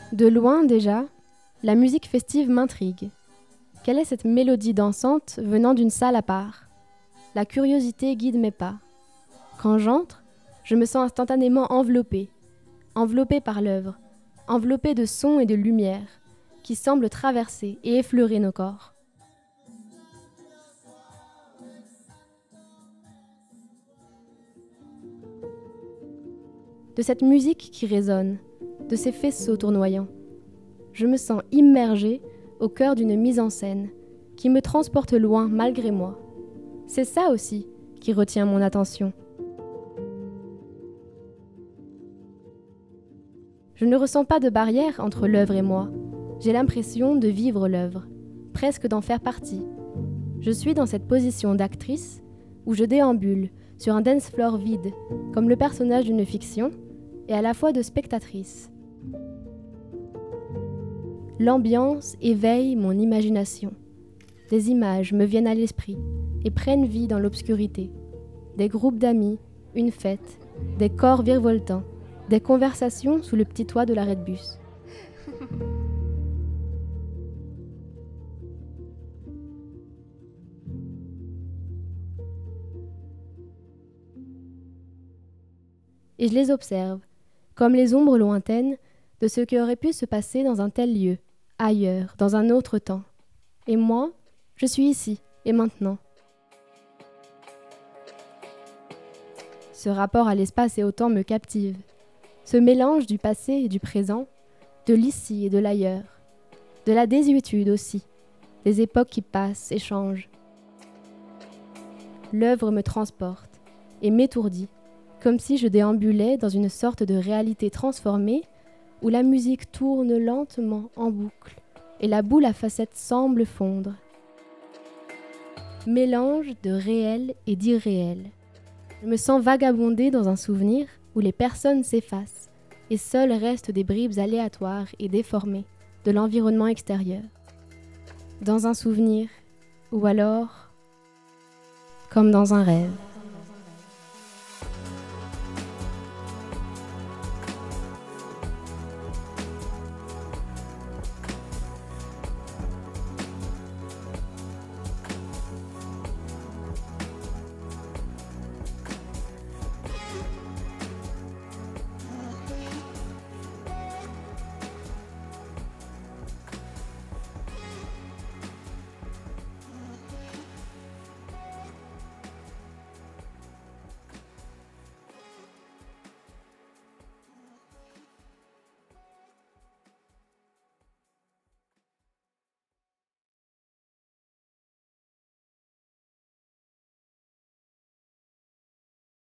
De loin déjà, la musique festive m'intrigue. Quelle est cette mélodie dansante venant d'une salle à part? La curiosité guide mes pas. Quand j'entre, je me sens instantanément enveloppée par l'œuvre, enveloppée de sons et de lumière qui semblent traverser et effleurer nos corps. De cette musique qui résonne, de ces faisceaux tournoyants, je me sens immergée au cœur d'une mise en scène qui me transporte loin malgré moi. C'est ça aussi qui retient mon attention. Je ne ressens pas de barrière entre l'œuvre et moi. J'ai l'impression de vivre l'œuvre, presque d'en faire partie. Je suis dans cette position d'actrice où je déambule sur un dance floor vide, comme le personnage d'une fiction, et à la fois de spectatrice. L'ambiance éveille mon imagination. Des images me viennent à l'esprit et prennent vie dans l'obscurité. Des groupes d'amis, une fête, des corps virevoltants, des conversations sous le petit toit de l'arrêt de bus. Et je les observe, comme les ombres lointaines de ce qui aurait pu se passer dans un tel lieu, ailleurs, dans un autre temps. Et moi, je suis ici et maintenant. Ce rapport à l'espace et au temps me captive. Ce mélange du passé et du présent, de l'ici et de l'ailleurs, de la désuétude aussi, des époques qui passent et changent. L'œuvre me transporte et m'étourdit, comme si je déambulais dans une sorte de réalité transformée où la musique tourne lentement en boucle et la boule à facettes semble fondre. Mélange de réel et d'irréel. Je me sens vagabonder dans un souvenir où les personnes s'effacent et seuls restent des bribes aléatoires et déformées de l'environnement extérieur. Dans un souvenir, ou alors comme dans un rêve.